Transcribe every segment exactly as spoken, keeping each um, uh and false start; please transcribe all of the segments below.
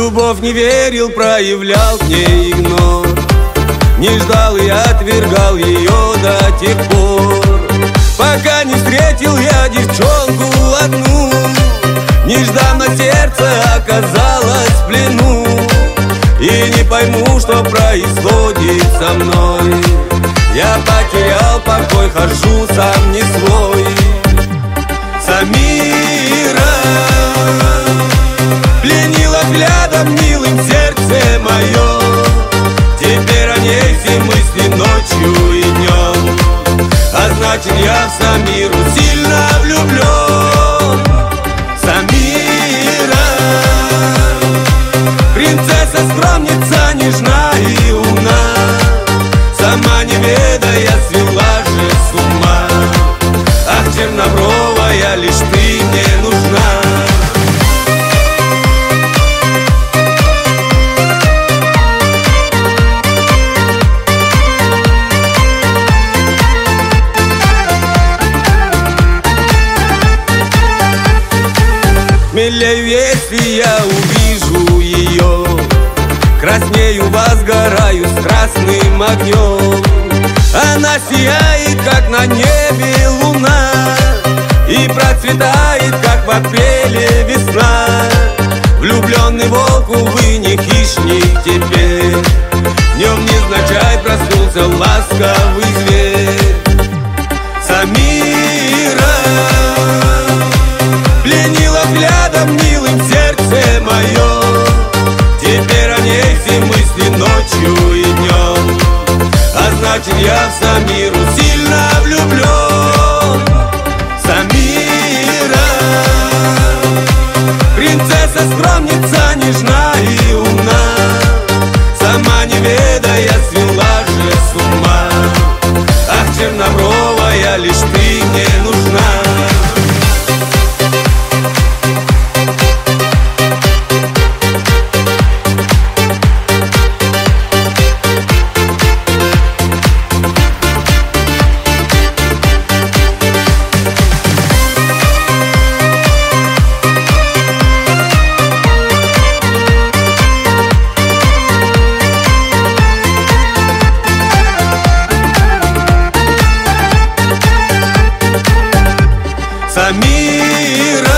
любовь не верил, проявлял к ней игнор. Не ждал и отвергал ее до тех пор, пока не встретил я девчонку одну. Нежданно сердце оказалось в плену, и не пойму, что происходит со мной. Я потерял покой, хожу сам не свой. Самира пленила взглядом милым сердце мое. Теперь о ней все мысли ночью и днем, а значит я в Самиру сильно влюблен. Самира, принцесса, скромница, нежна и умна, сама не ведая свела же с ума. Ах, чернобровая, лишь ты мне нужна. Милею, если я увижу ее, краснею, возгораю страстным огнем. Она сияет, как на небе луна, и процветает, как в апреле весна. Влюбленный волк, увы, не хищник теперь, днем невзначай проснулся ласковый зверь. Самира пленила взглядом милым сердце мое. Теперь о ней все мысли ночью и днем, а значит я в Самиру сильно влюблен. Самира, принцесса, скромница, нежна и умна, сама не ведая свела же с ума. Ах, чернобровая, лишь ты мне нужна. Самира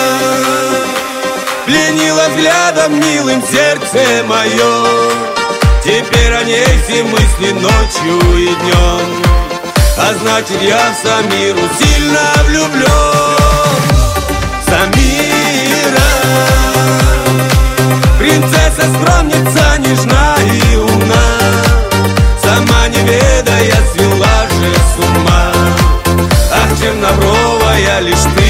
пленила взглядом милым сердце мое. Теперь о ней все мысли ночью и днем, а значит я в Самиру сильно влюблен. Самира, принцесса, скромница, нежна и умна, сама не ведая свела же с ума. Ах, чернобровая, лишь ты